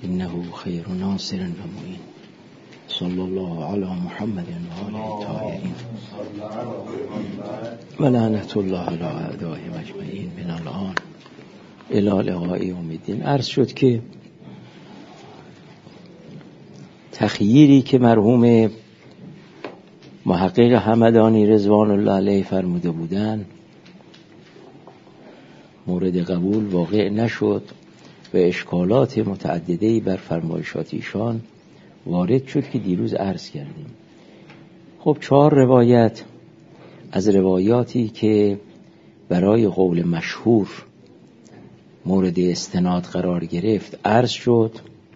انه خیر ناصر و معین. صلی الله علی محمد و آله الطاهرین و لعنت الله علی اعدائهم اجمعین من الان الی لقاء یوم الدین. عرض شد که تخییری که مرحوم محقق همدانی رضوان الله علیه فرموده بودند مورد قبول واقع نشد و اشکالات متعددی بر فرمایشات ایشان وارد شد که دیروز عرض کردیم. خب 4 روایت از روایاتی که برای قول مشهور مورد استناد قرار گرفت عرض شد.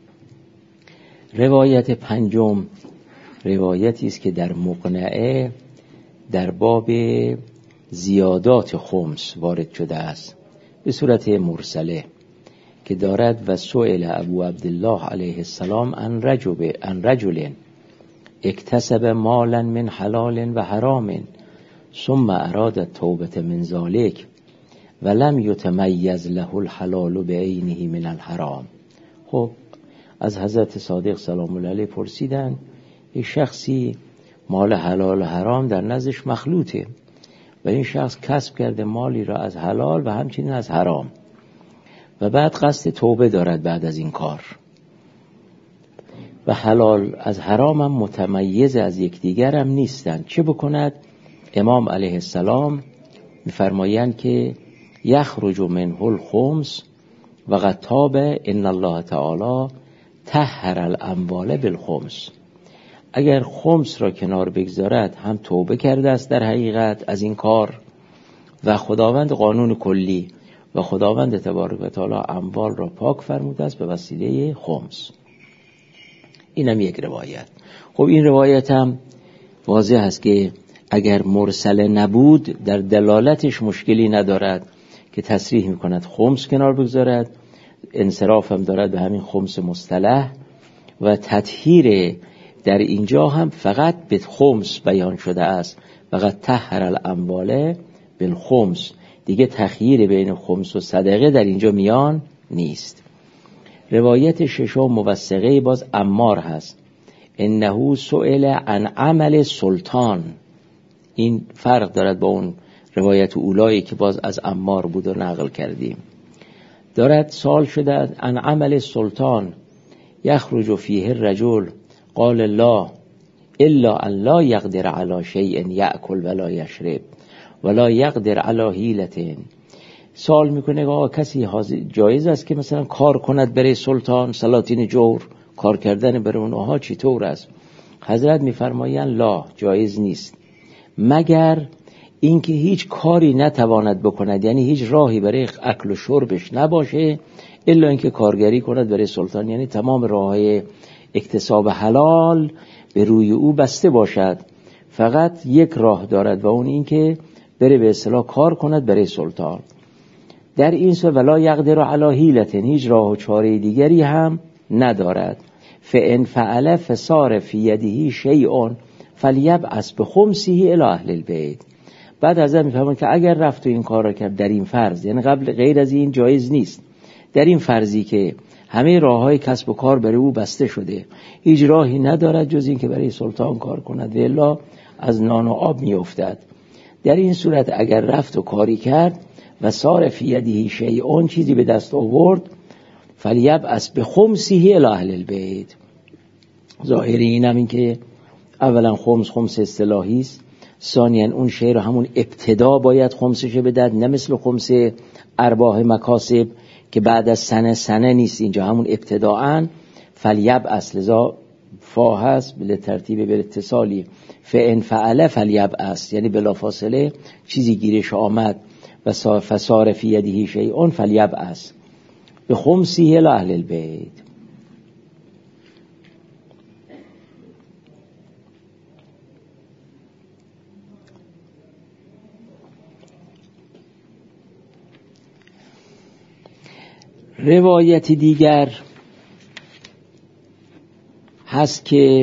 روایت 5 روایتی است که در مقنعه در باب زیادات خمس وارد شده است به صورت مرسله که دارد و سئل ابو عبدالله علیه السلام عن رجل اکتسب مالا من حلال و حرام ثم اراد التوبه من ذلك ولم یتمیز له الحلال بعینه من الحرام. خب از حضرت صادق سلام الله علیه پرسیدن یک شخصی مال حلال و حرام در نزدش مخلوطه و این شخص کسب کرده مالی را از حلال و همچنین از حرام و بعد قصد توبه دارد بعد از این کار و حلال از حرام هم متمیز از یکدیگر هم نیستند. چه بکند؟ امام علیه السلام می‌فرمایند که یخرج منه الخمس و قد تاب ان الله تعالی طهر الاموال بالخمس. اگر خمس را کنار بگذارد هم توبه کرده است در حقیقت از این کار و خداوند قانون کلی و خداوند تبارک و تعالی اموال را پاک فرموده است به وسیله خمس. اینم یک روایت. خب این روایت هم واضح است که اگر مرسله نبود در دلالتش مشکلی ندارد که تصریح میکند خمس کنار بگذارد، انصراف هم دارد به همین خمس مصطلح و تطهیر در اینجا هم فقط به خمس بیان شده است. فقط طهر الاموال بالخمس، دیگه تخییر بین خمس و صدقه در اینجا میان نیست. روایت 6 موثقه باز عمار هست. انه سئل عن عمل سلطان. این فرق دارد با اون روایت اولایی که باز از عمار بود و نقل کردیم. دارد سوال شده عن عمل سلطان یخرج فیه الرجل قال لا الا ان لا یقدر علی شیء یأکل ولا یشرب ولا یقدر علی حیلة. سوال میکنه آقا کسی جایز است که مثلا کار کند برای سلطان، سلاطین جور، کار کردن برای اونها چطور است؟ حضرت میفرمایند لا، جایز نیست مگر اینکه هیچ کاری نتواند بکند، یعنی هیچ راهی برای اکل و شربش نباشه الا اینکه کارگری کند برای سلطان، یعنی تمام راههای اکتساب حلال به روی او بسته باشد. فقط یک راه دارد و اون این که بره به اصطلاح کار کند برای سلطان. در این صورت ولا یقدر علی حیلة، هیچ راه و چاره دیگری هم ندارد. فان فعل فصار فی یده شیء فلیبعث بخمسه الی اهل البیت. بعد از این میفهمن که اگر رفت و این کار را کرد در این فرض، یعنی قبل غیر از این جایز نیست، در این فرضی که همه راههای کسب و کار برای او بسته شده، هیچ راهی ندارد جز این که برای سلطان کار کند و الا از نان و آب میافتد. در این صورت اگر رفت و کاری کرد و صار فی یده شیء، چیزی به دست آورد، فلیبعث بخمسه الی اهل البیت. ظاهری اینم این که اولا خمس اصطلاحی است، ثانیاً اون شی رو همون ابتدا باید خمسش بدهد، نه مثل خمس ارباح مکاسب که بعد از سنه نیست، اینجا همون ابتداءً. فلیبعث لذا فا هست به ترتیب به اتصالی، فان فعل فلیبعث، یعنی بلافاصله چیزی گیرش آمد و فصار فی یده شیء فلیبعث بخمسه الی اهل البیت. روایت دیگر هست که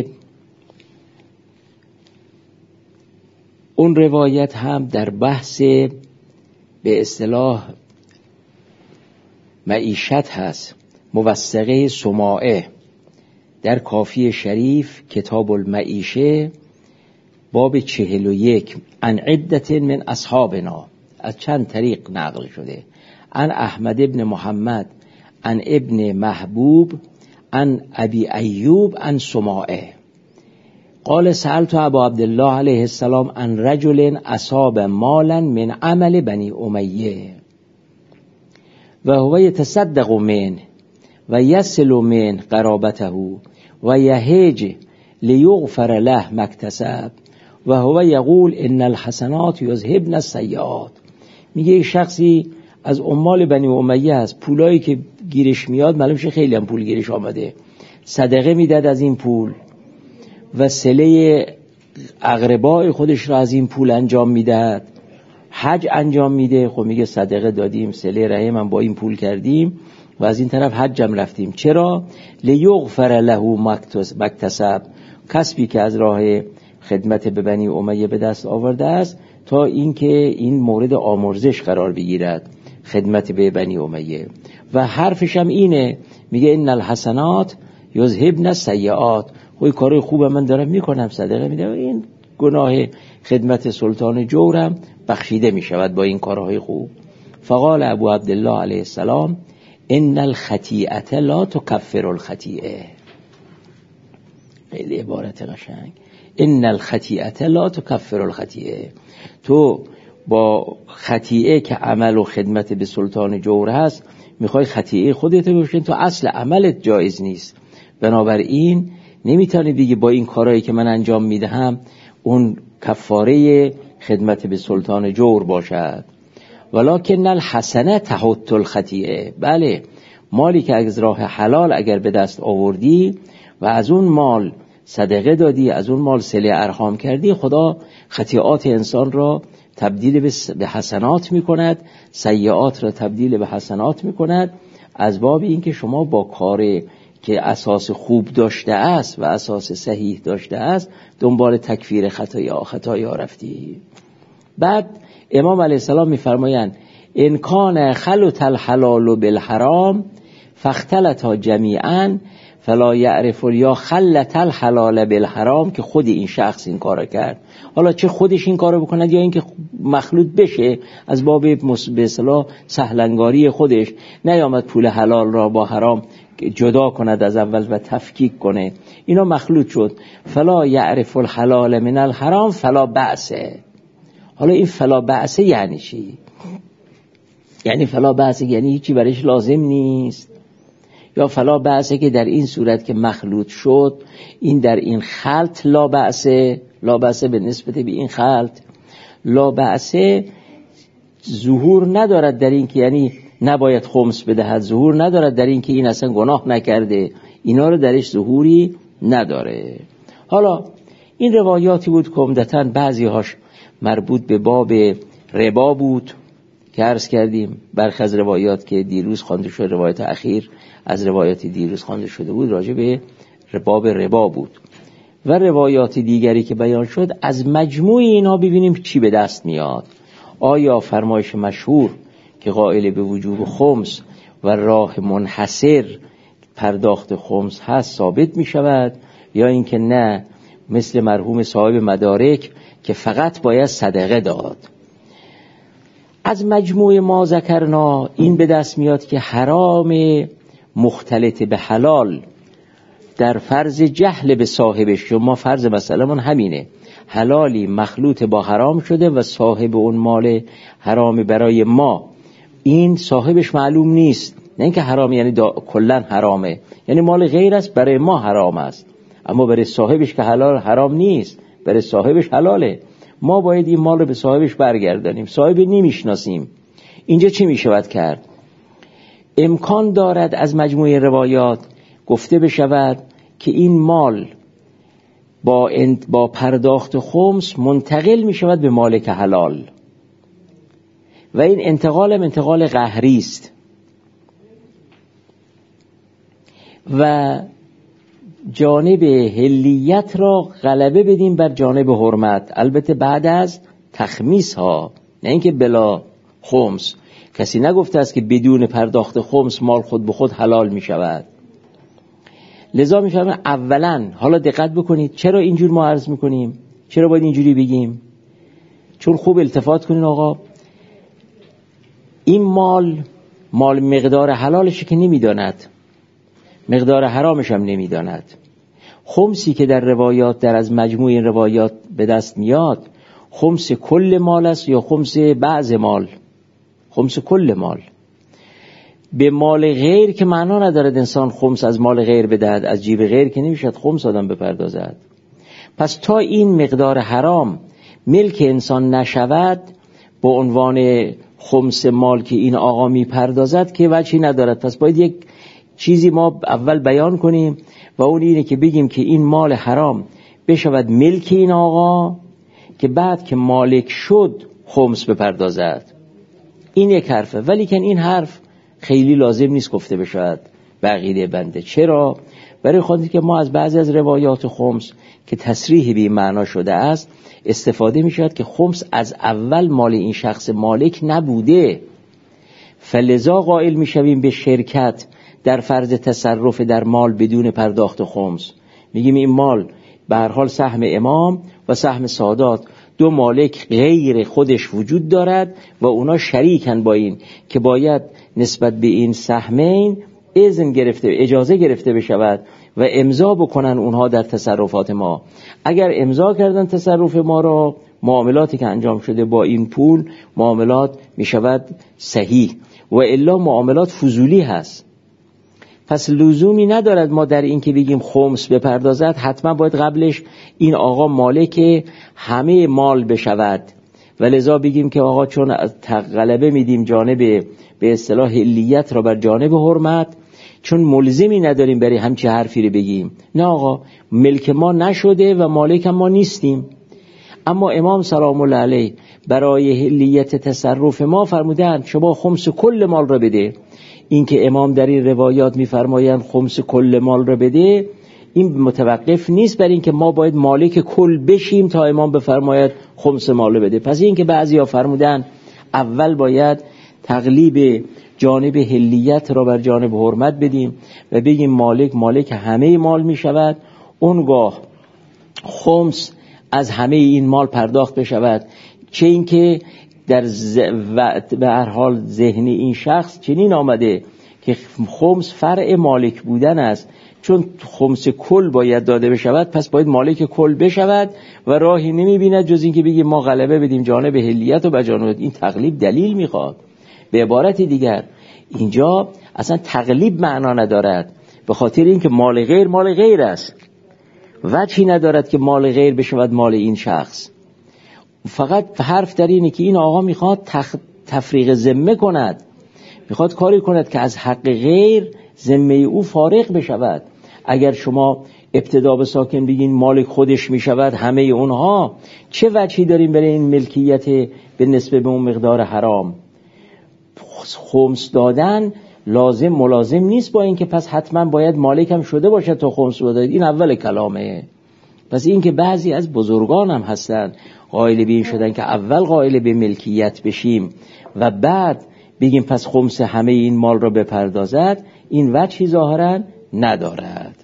اون روایت هم در بحث به اصطلاح معیشت هست. موثقه سماعه در کافی شریف کتاب المعیشه باب 41 عن عدت من اصحابنا، از چند طریق نقل شده. عن احمد ابن محمد عن ابن محبوب عن ابی ایوب عن سماعه قال سألت ابا عبدالله علیه السلام عن رجل اصاب مالا من عمل بنی امیه و هو یتصدق منه و یصل من قرابته و یهج لیغفر له ما اکتسب و هو یقول ان الحسنات یذهبن السیئات. میگه شخصی از عمال بنی امیه است، پولایی که گیرش میاد معلوم شه خیلی هم پول گیرش آمده، صدقه میداد از این پول و صله اقربای خودش را از این پول انجام میداد، حج انجام میده. خب میگه صدقه دادیم، صله رحم هم با این پول کردیم و از این طرف حجم رفتیم. چرا؟ لیغفر له ما اکتسب، کسبی که از راه خدمت به بنی امیه به دست آورده است تا اینکه این مورد آمرزش قرار بگیرد، خدمت به بنی امیه. و حرفش هم اینه، میگه ان الحسنات یذهبن السیئات، خب کارای خوبه من دارم میکنم، صدقه میدم، این گناه خدمت سلطان جورم بخشیده میشود با این کارهای خوب. فقال ابو عبدالله علیه السلام ان الخطیئه لا تکفر الخطیئه. خیلی عبارت قشنگ. ان الخطیئه لا تکفر الخطیئه، تو با خطیئه که عمل و خدمت به سلطان جور هست میخوای خطیئه خودت رو ببخشی، تو اصل عملت جایز نیست، بنابراین نمیتونی بگی با این کارهایی که من انجام میدهم اون کفاره خدمت به سلطان جور باشد. ولکن الحسنه تحط الخطیئه، بله مالی که از راه حلال اگر به دست آوردی و از اون مال صدقه دادی، از اون مال صله ارحام کردی، خدا خطیئات انسان را تبدیل به حسنات میکند، سیئات را تبدیل به حسنات میکند، از باب این که شما با کار که اساس خوب داشته است و اساس صحیح داشته است دنبال تکفیر خطایا رفتی. بعد امام علیه السلام میفرمایند ان کان خلط الحلال بالحرام فاختلطا جمیعا فلا یعرف یا خلط الحلال بالحرام، که خود این شخص این کارو کرد، حالا چه خودش این کارو بکند یا اینکه مخلوط بشه، از باب به اصطلاح سهلنگاری خودش نیامد پول حلال را با حرام جدا کند از اول و تفکیک کنه، اینا مخلوط شد. فلا یعرف الحلال من الحرام فلا بأسه. حالا این فلا بأسه یعنی چی؟ یعنی فلا بأسه یعنی هیچی برایش لازم نیست، یا فلا بأسه که در این صورت که مخلوط شد این در این خلط لا بأسه، لا بأسه به نسبت به این خلط، لا بأسه ظهور ندارد در این که یعنی نباید خمس بدهد، ظهور ندارد در این که این اصلا گناه نکرده، اینا رو درش ظهوری نداره. حالا این روایاتی بود که عمدتاً بعضی هاش مربوط به باب ربا بود که عرض کردیم، برخی از روایات که دیروز خوانده شد، روایت اخیر از روایات دیروز خوانده شده بود راجع به باب ربا بود، و روایات دیگری که بیان شد از مجموع اینا ببینیم چی به دست میاد. آیا فرمایش مشهور که قائل به وجوب خمس و راه منحصر پرداخت خمس هست ثابت می شود، یا اینکه نه مثل مرحوم صاحب مدارک که فقط باید صدقه داد. از مجموع ما ذکرنا این به دست میاد که حرام مختلط به حلال در فرض جهل به صاحبش، ما فرض مثلا من همینه، حلالی مخلوط با حرام شده و صاحب اون مال حرام برای ما، این صاحبش معلوم نیست، نه اینکه حرام یعنی کلن حرامه، یعنی مال غیر است برای ما حرام است، اما برای صاحبش که حلال حرام نیست، برای صاحبش حلاله. ما باید این مال رو به صاحبش برگردانیم، صاحب نمیشناسیم. اینجا چی میشود کرد؟ امکان دارد از مجموعه روایات گفته بشود که این مال با پرداخت خمس منتقل می شود به مالک حلال و این انتقال قهری است و جانب حلیت را غلبه بدیم بر جانب حرمت، البته بعد از تخمیس ها، نه اینکه بلا خمس. کسی نگفته است که بدون پرداخت خمس مال خود به خود حلال می شود. لذا می فهمم اولا حالا دقت بکنید چرا اینجور ما عرض می کنیم، چرا باید اینجوری بگیم؟ چون خوب التفات کنین آقا، این مال مقدار حلالش که نمیداند، مقدار حرامش هم نمیداند. خمسی که در روایات، در از مجموع این روایات به دست میاد، خمس کل مال است یا خمس بعض مال؟ خمس کل مال. به مال غیر که معنا ندارد انسان خمس از مال غیر بدهد، از جیب غیر که نمیشد خمس آدم بپردازد. پس تا این مقدار حرام ملک انسان نشود با عنوان خمس مال که این آقا میپردازد که وجهی ندارد. پس باید یک چیزی ما اول بیان کنیم و اون اینه که بگیم که این مال حرام بشود ملک این آقا که بعد که مالک شد خمس بپردازد. این یک حرفه، ولی که این حرف خیلی لازم نیست گفته بشود به عقیده بنده. چرا؟ برای خاطر که ما از بعضی از روایات خمس که تصریح به این معنا شده است استفاده می شود که خمس از اول مال این شخص مالک نبوده، فلذا قائل می شویم به شرکت در فرض تصرف در مال بدون پرداخت خمس. میگیم این مال به هر حال سهم امام و سهم سادات، دو مالک غیر خودش وجود دارد و اونا شریکن با این که باید نسبت به این سهمین اجازه گرفته بشود و امضا بکنن اونها در تصرفات ما. اگر امضا کردن تصرف ما را، معاملاتی که انجام شده با این پول معاملات می شود صحیح، و الا معاملات فضولی هست. پس لزومی ندارد ما در این که بگیم خمس بپردازد حتما باید قبلش این آقا مالک همه مال بشود و لذا بگیم که آقا چون غلبه میدیم جانب به اصطلاح حلیت را بر جانب حرمت، چون ملزمی نداریم برای همچه حرفی رو بگیم. نه آقا، ملک ما نشده و مالک ما نیستیم. اما امام سلام الله علیه برای حلیت تصرف ما فرمودند شما خمس کل مال را بده. این که امام در این روایات میفرمایند خمس کل مال را بده، این متوقف نیست بر این که ما باید مالک کل بشیم تا امام بفرماید خمس مال را بده. پس این که بعضیا فرمودند اول باید تقلیب جانب حلیت را بر جانب حرمت بدیم و بگیم مالک همه مال می شود، اونگاه خمس از همه این مال پرداخت بشود. چه این که در به هر حال ذهن این شخص چنین آمده که خمس فرع مالک بودن است، چون خمس کل باید داده بشود پس باید مالک کل بشود و راهی نمی بیند جز این که بگیم ما غلبه بدیم جانب حلیت و بجانب. این تقلیب دلیل میخواد. به عبارت دیگر اینجا اصلا تقلیب معنا ندارد، به خاطر اینکه مال غیر است، وجهی ندارد که مال غیر بشود مال این شخص. فقط حرف در اینه که این آقا میخواد تفریق ذمه کند، میخواد کاری کند که از حق غیر ذمه او فارغ بشود. اگر شما ابتدا به ساکن بگین مالک خودش میشود همه اونها، چه وجهی داریم برای این ملکیت به نسبت به اون مقدار حرام؟ خمس دادن ملازم نیست با این که پس حتما باید مالکم شده باشه تا خمس بده. این اول کلامه. پس این که بعضی از بزرگان هم هستن قائل به این شدن که اول قائل به ملکیت بشیم و بعد بگیم پس خمس همه این مال را بپردازد، این وجهی ظاهرا ندارد.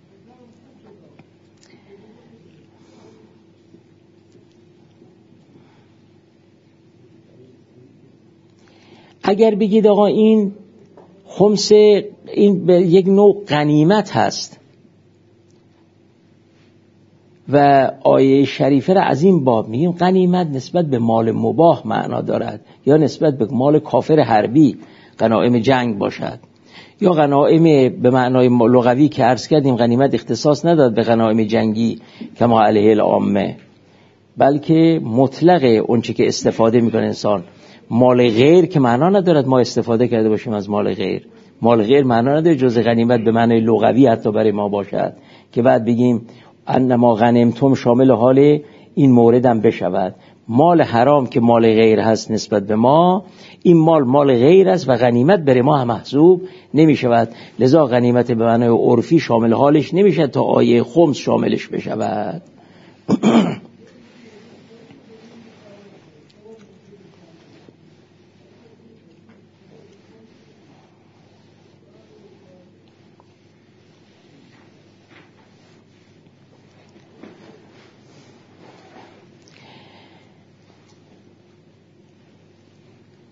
اگر بگید آقا این خمس این به یک نوع غنیمت هست و آیه شریفه را از این باب میگیم غنیمت نسبت به مال مباح معنا دارد یا نسبت به مال کافر حربی غنایم جنگ باشد، یا غنایم به معنای لغوی که عرض کردیم غنیمت اختصاص نداد به غنایم جنگی کما علیه العامه، بلکه مطلق اون چی که استفاده میکنه انسان. مال غیر که معنا ندارد ما استفاده کرده باشیم از مال غیر. مال غیر معنا نداره جز غنیمت به معنای لغوی حتی برای ما باشد که بعد بگیم انما غنیمتم شامل حال این مورد هم بشود. مال حرام که مال غیر هست نسبت به ما، این مال غیر است و غنیمت برای ما هم محسوب نمی شود. لذا غنیمت به معنای عرفی شامل حالش نمیشه تا آیه خمس شاملش بشود.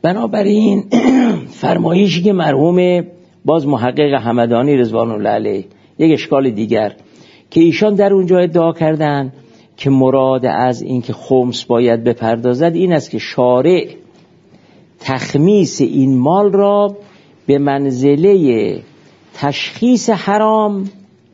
بنابراین فرمایشی که مرحوم باز محقق همدانی رضوان الله علیه، یک اشکال دیگر که ایشان در اونجا ادعا کردن که مراد از این که خمس باید بپردازد این است که شارع تخمیس این مال را به منزله تشخیص حرام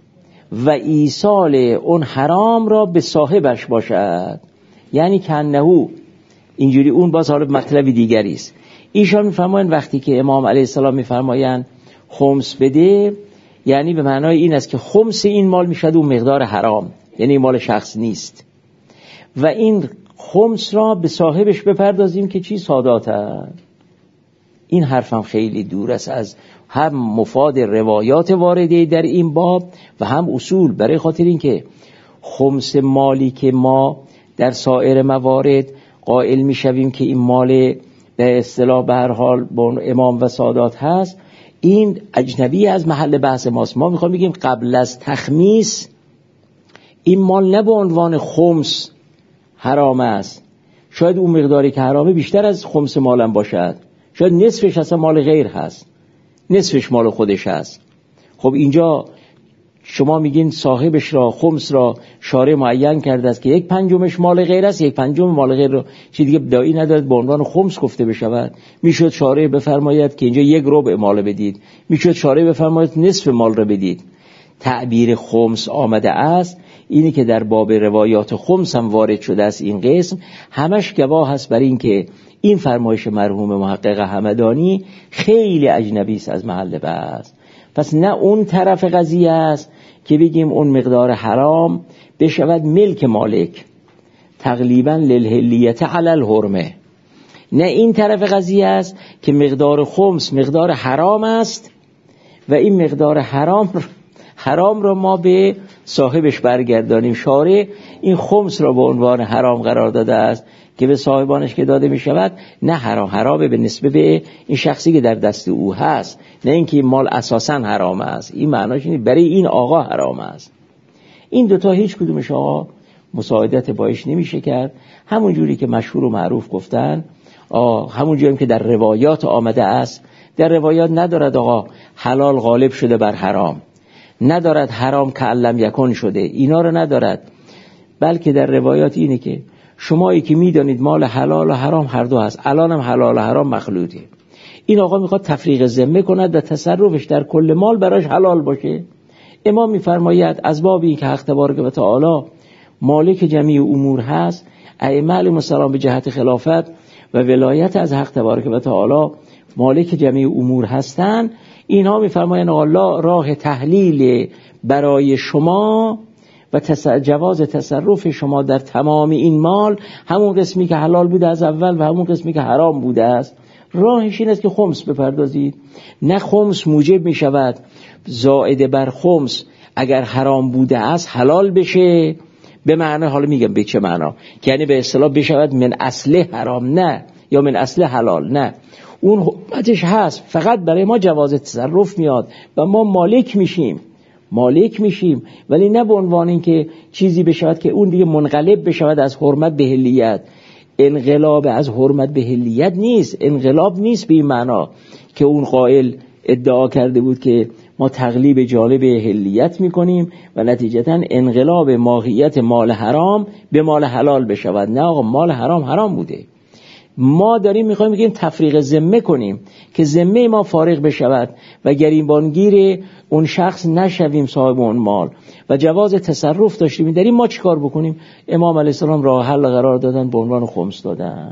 و ایصال اون حرام را به صاحبش باشد. یعنی که انه اینجوری، اون باز حالا مطلبی دیگری است. ایشان میفرمایند وقتی که امام علیه السلام میفرمایند خمس بده، یعنی به معنای این است که خمس این مال میشد اون مقدار حرام، یعنی مال شخص نیست و این خمس را به صاحبش بپردازیم که چی؟ سادات هست. این حرفم خیلی دور است از هم مفاد روایات وارده در این باب و هم اصول، برای خاطر این که خمس مالی که ما در سایر موارد قائل میشویم که این مال به اصطلاح به هر حال امام و سادات هست، این اجنبی از محل بحث ماست. ما میخوام بگیم قبل از تخمیس این مال نه به عنوان خمس حرام است، شاید اون مقداری که حرامه بیشتر از خمس مالم باشد، شاید نصفش اصلا مال غیر هست، نصفش مال خودش هست. خب اینجا شما میگین صاحبش را خمس را شارع معین کرده است که 1/5 مال غیر است، 1/5 مال غیر رو چیز دیگه دایی ندارد به عنوان خمس گفته بشود. میشد شارع بفرماید که اینجا 1/4 مال بدید، میشد شارع بفرماید نصف مال را بدید. تعبیر خمس آمده است، اینی که در باب روایات خمس هم وارد شده است این قسم، همش گواه است بر این که این فرمایش مرحوم محقق همدانی خیلی اجنبی است از محل بحث. پس نه اون طرف قضیه است که بگیم اون مقدار حرام بشود ملک مالک تقریبا للهلیت علی الحرمه، نه این طرف قضیه است که مقدار خمس مقدار حرام است و این مقدار حرام را ما به صاحبش برگردانیم. شارع این خمس را به عنوان حرام قرار داده است که به صاحبانش که داده می شود نه حرامه به نسبت به این شخصی که در دست او هست، نه اینکه این مال اساساً حرام است. این معناش اینه برای این آقا حرام است. این دوتا هیچ کدومش آقا مساعدت بایش نمیشه کرد. همون جوری که مشهور و معروف گفتن، همون جوری که در روایات آمده است، در روایات ندارد آقا حلال غالب شده بر حرام، ندارد حرام کعلم یکن شده، اینا رو ندارد، بلکه در روایات اینه که شمایی که میدانید مال حلال و حرام هر دو هست، الان هم حلال و حرام مخلوطه. این آقا میخواد تفریق ذمه کند و تصرفش در کل مال براش حلال باشه. امام میفرماید از باب این که حق تبارک و تعالی مالک جمیع امور هست، ائمه علیهم السلام به جهت خلافت و ولایت از حق تبارک و تعالی مالک جمیع امور هستند. اینها میفرمایند الله راه تحلیل برای شما و جواز تصرف شما در تمام این مال، همون قسمی که حلال بوده از اول و همون قسمی که حرام بوده است، راهش این است که خمس بپردازید. نه خمس موجب می شود زائد بر خمس اگر حرام بوده است حلال بشه، به معنی، حالا میگم به چه معنا، که یعنی به اصطلاح بشود من اصل حرام، نه، یا من اصل حلال، نه، اون حکمتش هست، فقط برای ما جواز تصرف میاد و ما مالک میشیم، ولی نه به عنوان این که چیزی بشود که اون دیگه منقلب بشود از حرمت به حلیت. انقلاب از حرمت به حلیت نیست، انقلاب نیست به این معنا که اون قائل ادعا کرده بود که ما تقلیب جانب حلیت میکنیم و نتیجتا انقلاب ماهیت مال حرام به مال حلال بشود. نه آقا، مال حرام بوده. ما داریم میخوایم بگیم تفریق ذمه کنیم که ذمه ما فارغ بشود و گریبانگیر اون شخص نشویم صاحب اون مال و جواز تصرف داشتیم. در این ما چیکار بکنیم؟ امام علیه السلام راه حل قرار دادن، به عنوان خمس دادن.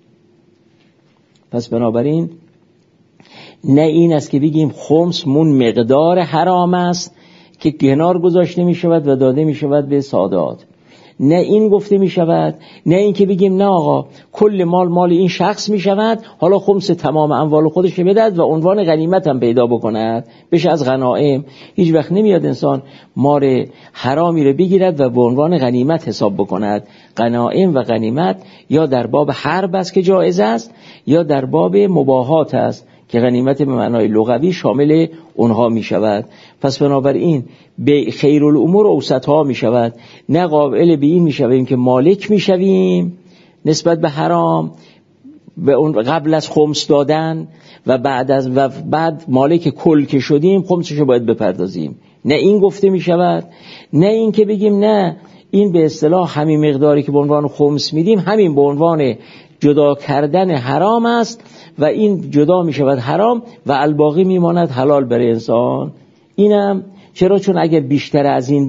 پس بنابراین نه این است که بگیم خمس مون مقدار حرام است که کنار گذاشته می شود و داده می شود به سادات، نه این گفته می شود، نه این که بگیم نه آقا کل مال این شخص می شود، حالا خمس تمام اموال خودش بدهد و عنوان غنیمت هم پیدا بکند بشه از غنائم. هیچ وقت نمیاد انسان مال حرامی رو بگیرد و به عنوان غنیمت حساب بکند. غنائم و غنیمت یا در باب حرب است که جایز است، یا در باب مباحات است که غنیمت به معنای لغوی شامل اونها می شود. پس بنابراین به خیر الامور اوسطها می شود، نه قابل به این می شویم که مالک می شویم نسبت به حرام به اون قبل از خمس دادن و بعد مالک کل که شدیم خمسش باید بپردازیم. نه این گفته می شود، نه این که بگیم نه این به اصطلاح همین مقداری که به عنوان خمس میدیم همین به عنوان جدا کردن حرام است و این جدا می شود حرام و الباقی می ماند حلال برای انسان. اینم چرا؟ چون اگر بیشتر از این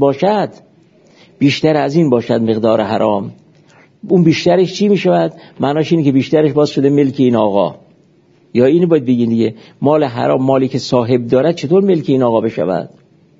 باشد مقدار حرام، اون بیشترش چی می شود؟ معناش اینه که بیشترش باز شده ملک این آقا. یا اینو باید بگین دیگه، مال حرام مالی که صاحب دارد چطور ملک این آقا بشود؟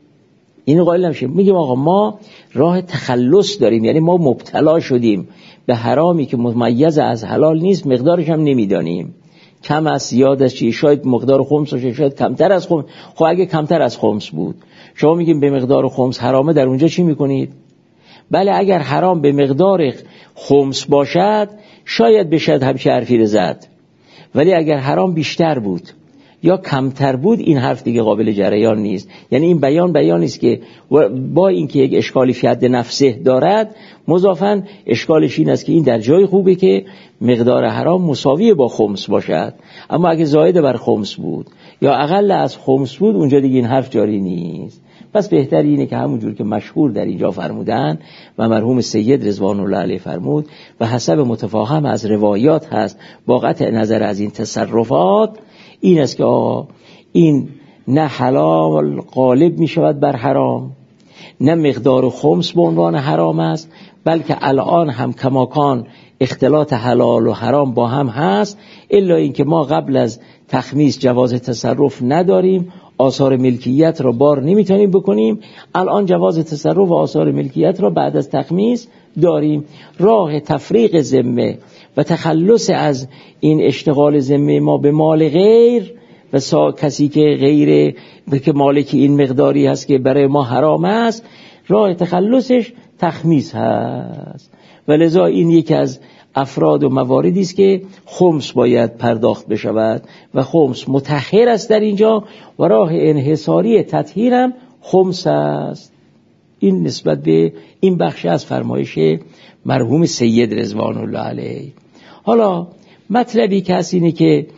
اینو قائل نمیشه. میگیم آقا ما راه تخلص داریم، یعنی ما مبتلا شدیم به حرامی که ممیز از حلال نیست، مقدارش هم نمیدانیم، کم است زیاد است، شاید مقدار خمس باشه، شاید کمتر از خمس. خب اگه کمتر از خمس بود شما میگیم به مقدار خمس حرامه، در اونجا چی میکنید؟ بله اگر حرام به مقدار خمس باشد شاید بشد همچه حرفی رو زد، ولی اگر حرام بیشتر بود یا کمتر بود این حرف دیگه قابل جریان نیست. یعنی این بیان است که با اینکه یک اشکالی فی حد نفسه دارد، مضافاً اشکالش این است که این در جای خوبه که مقدار حرام مساوی با خمس باشد، اما اگه زائد بر خمس بود یا اقل از خمس بود اونجا دیگه این حرف جاری نیست. پس بهتر اینه که همونجور که مشهور در اینجا فرمودن و مرحوم سید رضوان الله علیه فرمود و حسب متفاهم از روایات هست با قطع نظر از این تصرفات، این است که آقا این نه حلال غالب می شود بر حرام، نه مقدار خمس به عنوان حرام است، بلکه الان هم کماکان اختلاط حلال و حرام با هم هست، الا اینکه ما قبل از تخمیس جواز تصرف نداریم، آثار ملکیت را بار نمیتونیم بکنیم. الان جواز تصرف و آثار ملکیت را بعد از تخمیس داریم. راه تفریق ذمه و تخلص از این اشتغال ذمه ما به مال غیر و کسی که غیر که مالک این مقداری هست که برای ما حرام است، راه تخلصش تخمیس هست. و لذا این یکی از افراد و مواردی است که خمس باید پرداخت بشود و خمس مطهر است در اینجا و راه انحصاری تطهیر هم خمس است. این نسبت به این بخش از فرمایش مرحوم سید رضوان الله علیه. حالا مطلبی که هست اینه که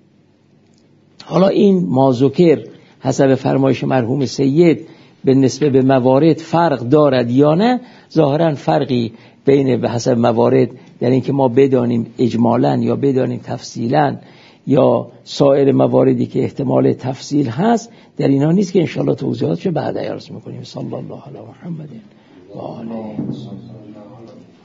حالا این مازوکر حسب فرمایش مرحوم سید به نسبت به موارد فرق دارد یا نه. ظاهرا فرقی بین به حسب موارد در این که ما بدانیم اجمالاً یا بدانیم تفصیلاً یا سایر مواردی که احتمال تفصیل هست در اینا نیست که انشاءالله توضیحاتش بعد عرض میکنیم. صلی الله علی محمد و آله.